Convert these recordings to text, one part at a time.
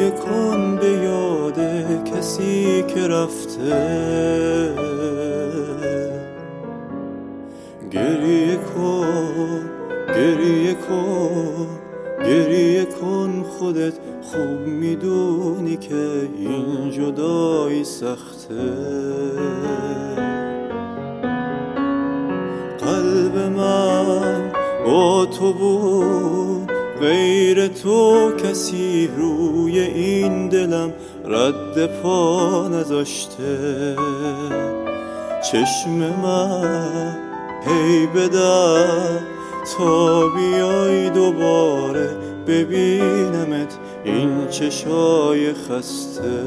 گریه کن به یاد کسی که رفته، گریه کن گریه کن گریه کن خودت خوب میدونی که این جدایی سخته. قلب من با تو بود، غیر تو کسی روی این دلم رد پا نذاشته. چشم من هی بدر تا بیای دوباره ببینمت این چشای خسته.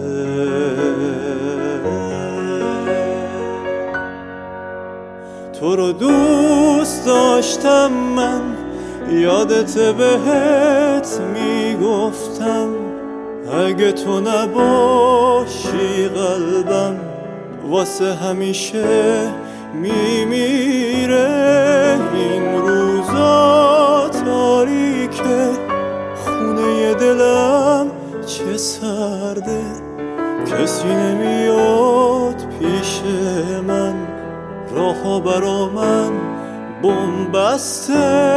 تو رو دوست داشتم من، یادت بهت میگفتم، اگه تو نباشی قلبم واسه همیشه میمیره. این روزا تاریکه، خونه دلم چه سرده، کسی نمیاد پیش من، راه‌ها برا من بن‌بسته.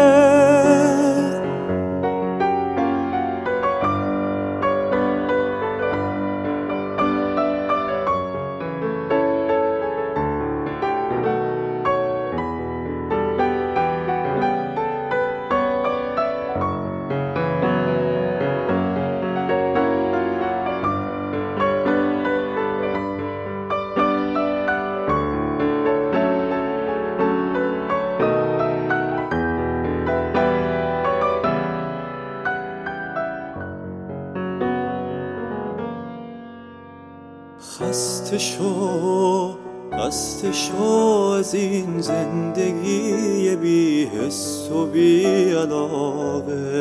خسته شو از این زندگی بی حس و بی علاقه.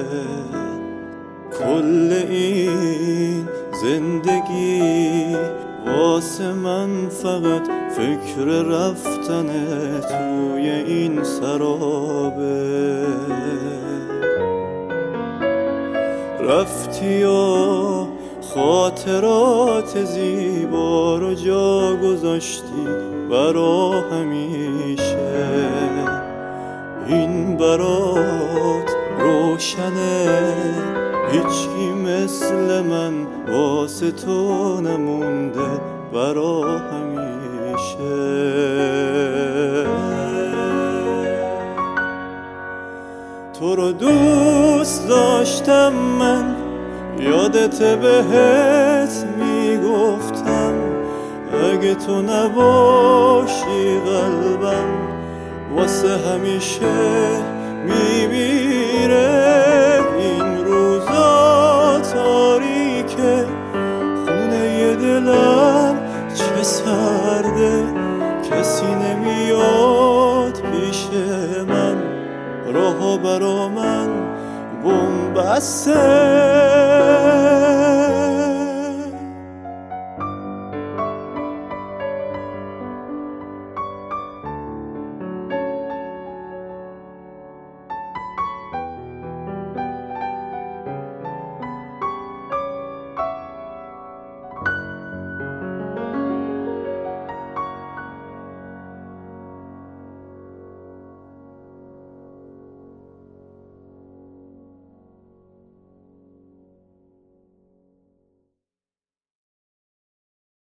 کل این زندگی واسه من فقط فکر رفتن توی این سرابه. رفتی و خاطرات زیبا رو جا گذاشتی برا همیشه. این برات روشنه، هیچکی مثل من واسه تو نمونده برا همیشه. تو رو دوست داشتم من، یادت بهت میگفتم، اگه تو نباشی قلبم واسه همیشه میمیره. این روزا تاریکه، خونه دلم چه سرده، کسی نمیاد پیش من، راه‌ها برا من بن‌بسته.